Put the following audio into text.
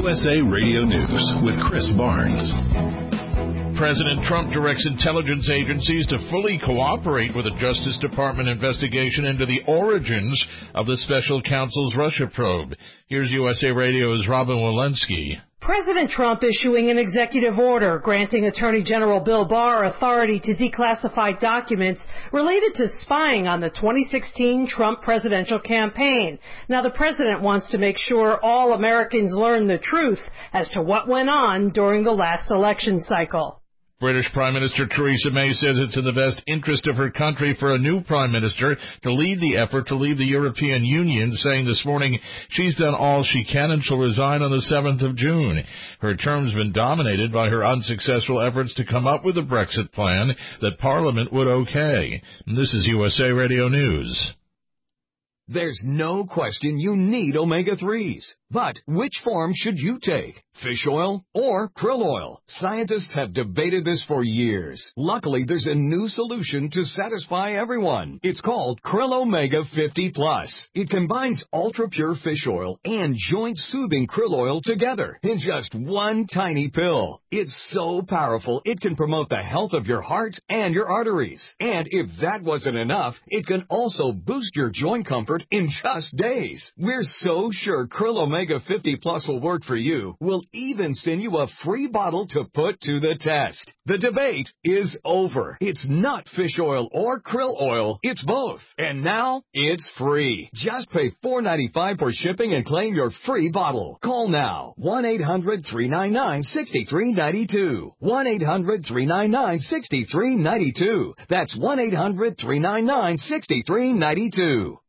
USA Radio News with Chris Barnes. President Trump directs intelligence agencies to fully cooperate with the Justice Department investigation into the origins of the special counsel's Russia probe. Here's USA Radio's Robin Walensky. President Trump issuing an executive order granting Attorney General Bill Barr authority to declassify documents related to spying on the 2016 Trump presidential campaign. Now, the president wants to make sure all Americans learn the truth as to what went on during the last election cycle. British Prime Minister Theresa May says it's in the best interest of her country for a new prime minister to lead the effort to leave the European Union, saying this morning she's done all she can and she'll resign on the 7th of June. Her term's been dominated by her unsuccessful efforts to come up with a Brexit plan that Parliament would okay. And this is USA Radio News. There's no question you need omega-3s. But which form should you take? Fish oil or krill oil? Scientists have debated this for years. Luckily, there's a new solution to satisfy everyone. It's called Krill Omega 50 Plus. It combines ultra-pure fish oil and joint-soothing krill oil together in just one tiny pill. It's so powerful, it can promote the health of your heart and your arteries. And if that wasn't enough, it can also boost your joint comfort in just days. We're so sure Krill Omega 50 Plus will work for you. We'll even send you a free bottle to put to the test. The debate is over. It's not fish oil or krill oil. It's both. And now it's free. Just pay $4.95 for shipping and claim your free bottle. Call now. 1-800-399-6392. 1-800-399-6392. That's 1-800-399-6392.